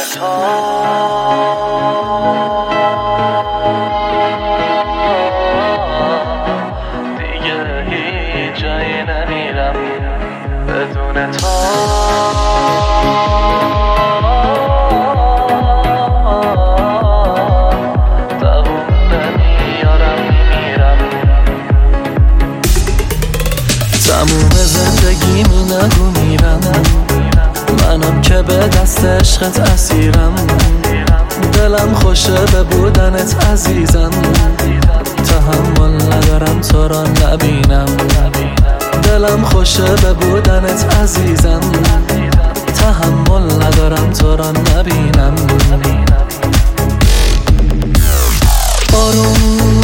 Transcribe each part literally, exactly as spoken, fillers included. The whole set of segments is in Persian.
تا دیگه هیچ جایی نمیرم بدون تو. دوام نمیارم میمیرم. تموم زندگیمی نگو میرم، منم که به دست عشقت اسیرم. دلم خوشه به بودنت عزیزم، تحمل ندارم تو را نبینم. دلم خوشه به بودنت عزیزم، تحمل ندارم تو را نبینم. آروم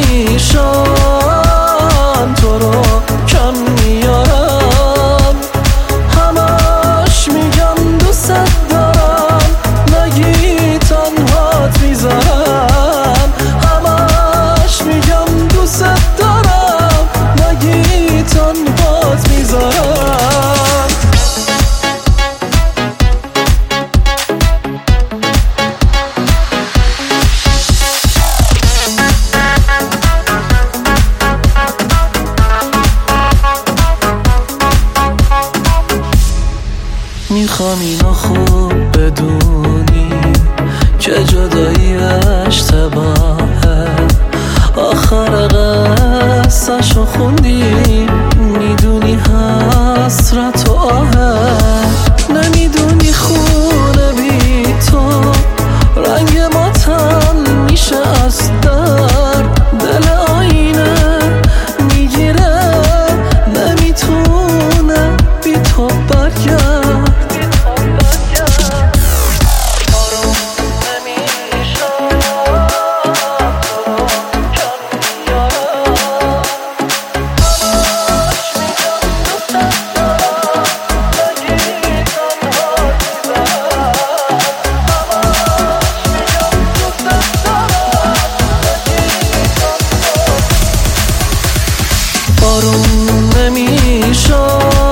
نمیشم تو رو کم میارم، همش میگم دوست دارم نگی تنهات میذارم. همش میگم دوست دارم نگی تنهات میذارم. میخوام اینو خوب بدونی که جدایی اشتباهه. آخر قصه‌شو خوندی، میدونی حسرت و آهه. نمیدونی خونه بی تو رنگ ماتم میشه از درد. دل آینه میگیره نمیتونه بی تو برگرد. آروم نمیشم